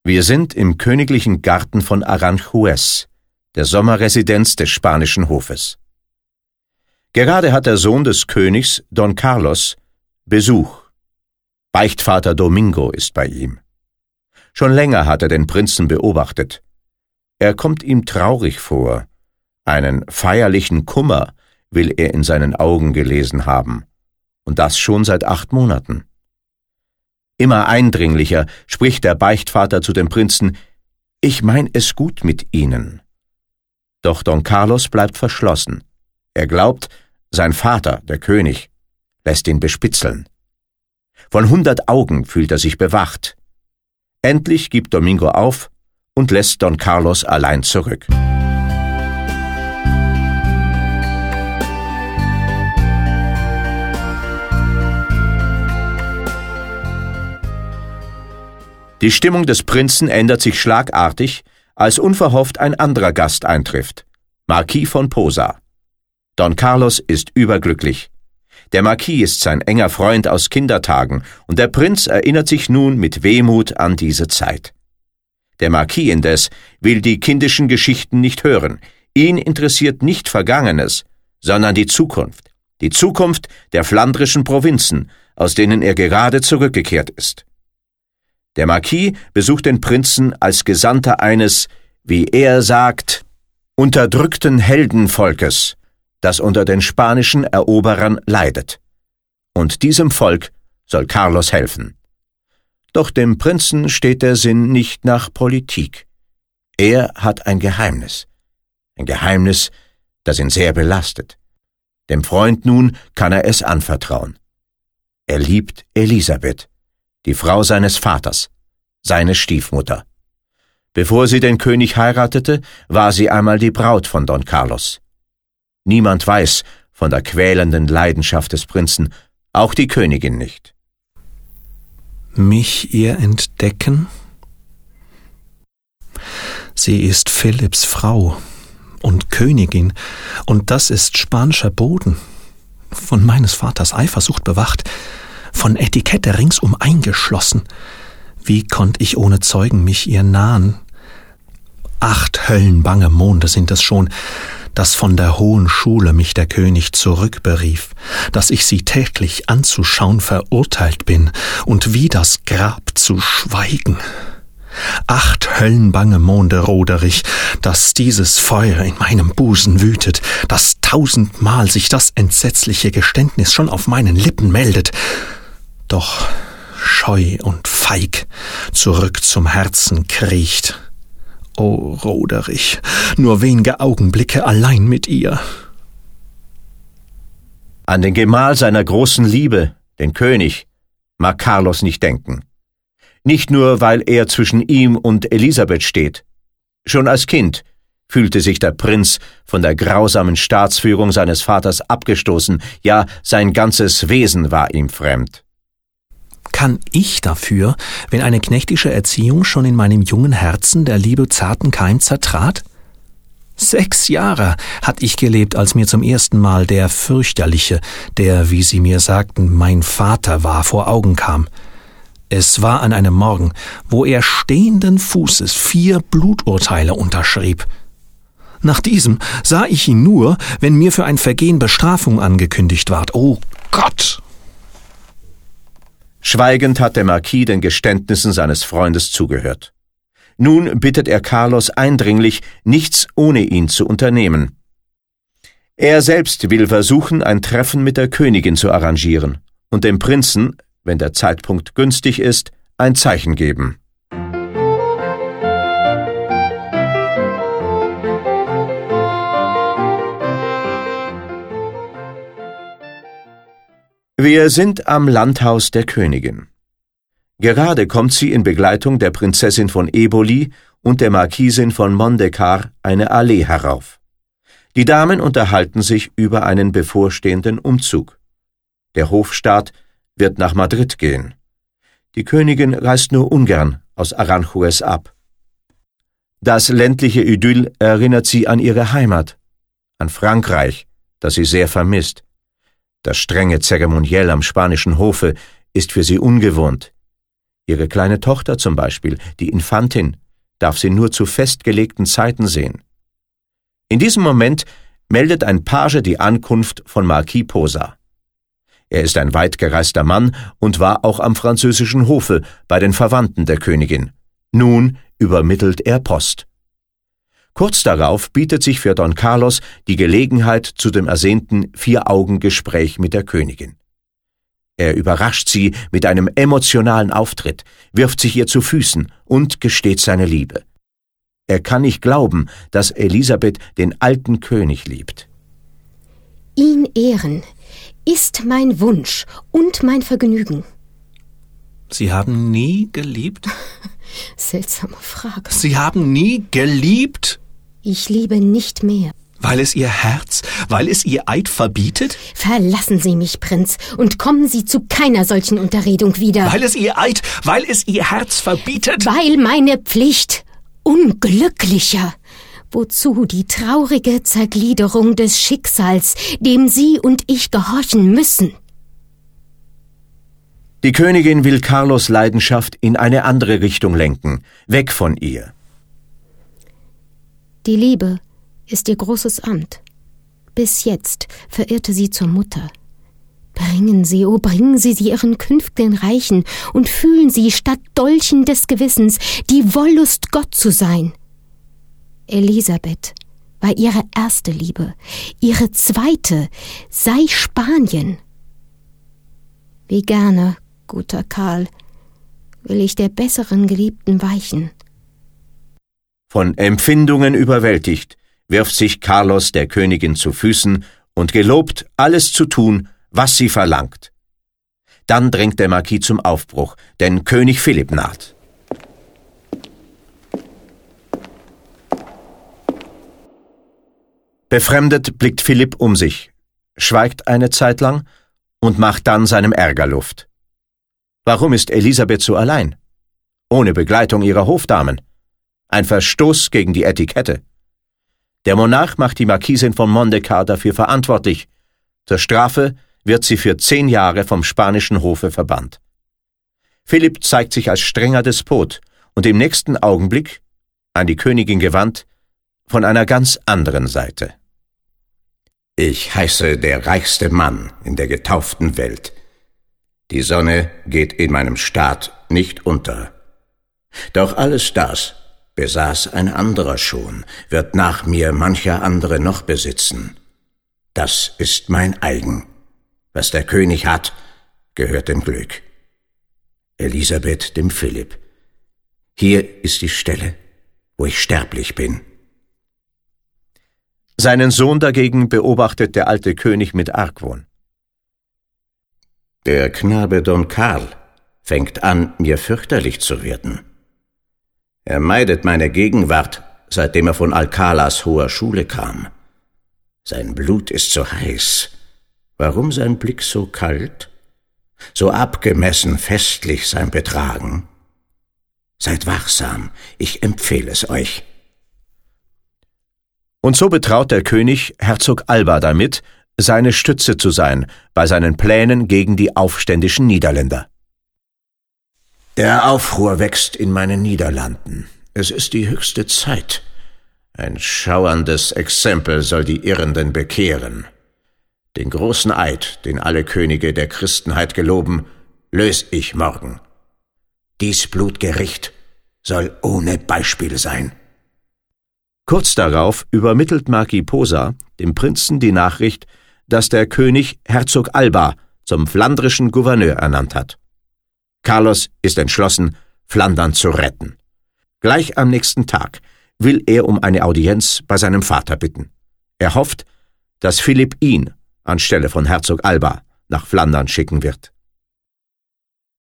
Wir sind im königlichen Garten von Aranjuez, der Sommerresidenz des spanischen Hofes. Gerade hat der Sohn des Königs, Don Carlos, Besuch. Beichtvater Domingo ist bei ihm. Schon länger hat er den Prinzen beobachtet. Er kommt ihm traurig vor. Einen feierlichen Kummer will er in seinen Augen gelesen haben. Und das schon seit 8 Monaten. Immer eindringlicher spricht der Beichtvater zu dem Prinzen: »Ich mein es gut mit Ihnen.« Doch Don Carlos bleibt verschlossen. Er glaubt, sein Vater, der König, lässt ihn bespitzeln. Von 100 Augen fühlt er sich bewacht. Endlich gibt Domingo auf und lässt Don Carlos allein zurück. Die Stimmung des Prinzen ändert sich schlagartig, als unverhofft ein anderer Gast eintrifft, Marquis von Posa. Don Carlos ist überglücklich. Der Marquis ist sein enger Freund aus Kindertagen, und der Prinz erinnert sich nun mit Wehmut an diese Zeit. Der Marquis indes will die kindischen Geschichten nicht hören. Ihn interessiert nicht Vergangenes, sondern die Zukunft der flandrischen Provinzen, aus denen er gerade zurückgekehrt ist. Der Marquis besucht den Prinzen als Gesandter eines, wie er sagt, unterdrückten Heldenvolkes, das unter den spanischen Eroberern leidet. Und diesem Volk soll Carlos helfen. Doch dem Prinzen steht der Sinn nicht nach Politik. Er hat ein Geheimnis, das ihn sehr belastet. Dem Freund nun kann er es anvertrauen. Er liebt Elisabeth, die Frau seines Vaters, seine Stiefmutter. Bevor sie den König heiratete, war sie einmal die Braut von Don Carlos. Niemand weiß von der quälenden Leidenschaft des Prinzen, auch die Königin nicht. Mich ihr entdecken? Sie ist Philipps Frau und Königin, und das ist spanischer Boden, von meines Vaters Eifersucht bewacht, von Etikette ringsum eingeschlossen. Wie konnt ich ohne Zeugen mich ihr nahen? 8 höllenbange Monde sind es schon, dass von der hohen Schule mich der König zurückberief, dass ich sie täglich anzuschauen verurteilt bin und wie das Grab zu schweigen. 8 höllenbange Monde, Roderich, dass dieses Feuer in meinem Busen wütet, dass 1000-mal sich das entsetzliche Geständnis schon auf meinen Lippen meldet. Doch scheu und feig zurück zum Herzen kriecht. O Roderich, nur wenige Augenblicke allein mit ihr. An den Gemahl seiner großen Liebe, den König, mag Carlos nicht denken. Nicht nur, weil er zwischen ihm und Elisabeth steht. Schon als Kind fühlte sich der Prinz von der grausamen Staatsführung seines Vaters abgestoßen, ja, sein ganzes Wesen war ihm fremd. Kann ich dafür, wenn eine knechtische Erziehung schon in meinem jungen Herzen der Liebe zarten Keim zertrat? 6 Jahre hatt ich gelebt, als mir zum ersten Mal der fürchterliche, der, wie sie mir sagten, mein Vater war, vor Augen kam. Es war an einem Morgen, wo er stehenden Fußes 4 Bluturteile unterschrieb. Nach diesem sah ich ihn nur, wenn mir für ein Vergehen Bestrafung angekündigt ward. O Gott! Schweigend hat der Marquis den Geständnissen seines Freundes zugehört. Nun bittet er Carlos eindringlich, nichts ohne ihn zu unternehmen. Er selbst will versuchen, ein Treffen mit der Königin zu arrangieren und dem Prinzen, wenn der Zeitpunkt günstig ist, ein Zeichen geben. Wir sind am Landhaus der Königin. Gerade kommt sie in Begleitung der Prinzessin von Eboli und der Marquisin von Mondecar eine Allee herauf. Die Damen unterhalten sich über einen bevorstehenden Umzug. Der Hofstaat wird nach Madrid gehen. Die Königin reist nur ungern aus Aranjuez ab. Das ländliche Idyll erinnert sie an ihre Heimat, an Frankreich, das sie sehr vermisst. Das strenge Zeremoniell am spanischen Hofe ist für sie ungewohnt. Ihre kleine Tochter zum Beispiel, die Infantin, darf sie nur zu festgelegten Zeiten sehen. In diesem Moment meldet ein Page die Ankunft von Marquis Posa. Er ist ein weitgereister Mann und war auch am französischen Hofe bei den Verwandten der Königin. Nun übermittelt er Post. Kurz darauf bietet sich für Don Carlos die Gelegenheit zu dem ersehnten Vier-Augen-Gespräch mit der Königin. Er überrascht sie mit einem emotionalen Auftritt, wirft sich ihr zu Füßen und gesteht seine Liebe. Er kann nicht glauben, dass Elisabeth den alten König liebt. Ihn ehren ist mein Wunsch und mein Vergnügen. Sie haben nie geliebt? Seltsame Frage. Sie haben nie geliebt? Ich liebe nicht mehr. Weil es Ihr Herz, weil es Ihr Eid verbietet? Verlassen Sie mich, Prinz, und kommen Sie zu keiner solchen Unterredung wieder. Weil es Ihr Eid, weil es Ihr Herz verbietet? Weil meine Pflicht. Unglücklicher. Wozu die traurige Zergliederung des Schicksals, dem Sie und ich gehorchen müssen? Die Königin will Carlos' Leidenschaft in eine andere Richtung lenken, weg von ihr. Die Liebe ist ihr großes Amt. Bis jetzt verirrte sie zur Mutter. Bringen Sie, oh bringen Sie sie Ihren künftigen Reichen und fühlen Sie statt Dolchen des Gewissens die Wollust, Gott zu sein. Elisabeth war ihre erste Liebe, ihre zweite sei Spanien. Wie gerne, guter Karl, will ich der besseren Geliebten weichen. Von Empfindungen überwältigt, wirft sich Carlos der Königin zu Füßen und gelobt, alles zu tun, was sie verlangt. Dann drängt der Marquis zum Aufbruch, denn König Philipp naht. Befremdet blickt Philipp um sich, schweigt eine Zeit lang und macht dann seinem Ärger Luft. Warum ist Elisabeth so allein? Ohne Begleitung ihrer Hofdamen. Ein Verstoß gegen die Etikette. Der Monarch macht die Marquisin von Mondécar dafür verantwortlich. Zur Strafe wird sie für 10 Jahre vom spanischen Hofe verbannt. Philipp zeigt sich als strenger Despot und im nächsten Augenblick, an die Königin gewandt, von einer ganz anderen Seite. Ich heiße der reichste Mann in der getauften Welt. Die Sonne geht in meinem Staat nicht unter. Doch alles das besaß ein anderer schon, wird nach mir mancher andere noch besitzen. Das ist mein eigen. Was der König hat, gehört dem Glück. Elisabeth dem Philipp. Hier ist die Stelle, wo ich sterblich bin. Seinen Sohn dagegen beobachtet der alte König mit Argwohn. Der Knabe Don Carl fängt an, mir fürchterlich zu werden. Er meidet meine Gegenwart, seitdem er von Alcalas hoher Schule kam. Sein Blut ist so heiß. Warum sein Blick so kalt? So abgemessen festlich sein Betragen? Seid wachsam, ich empfehle es euch. Und so betraut der König Herzog Alba damit, seine Stütze zu sein bei seinen Plänen gegen die aufständischen Niederländer. Der Aufruhr wächst in meinen Niederlanden. Es ist die höchste Zeit. Ein schauerndes Exempel soll die Irrenden bekehren. Den großen Eid, den alle Könige der Christenheit geloben, löse ich morgen. Dies Blutgericht soll ohne Beispiel sein. Kurz darauf übermittelt Marquis Posa dem Prinzen die Nachricht, dass der König Herzog Alba zum flandrischen Gouverneur ernannt hat. Carlos ist entschlossen, Flandern zu retten. Gleich am nächsten Tag will er um eine Audienz bei seinem Vater bitten. Er hofft, dass Philipp ihn anstelle von Herzog Alba nach Flandern schicken wird.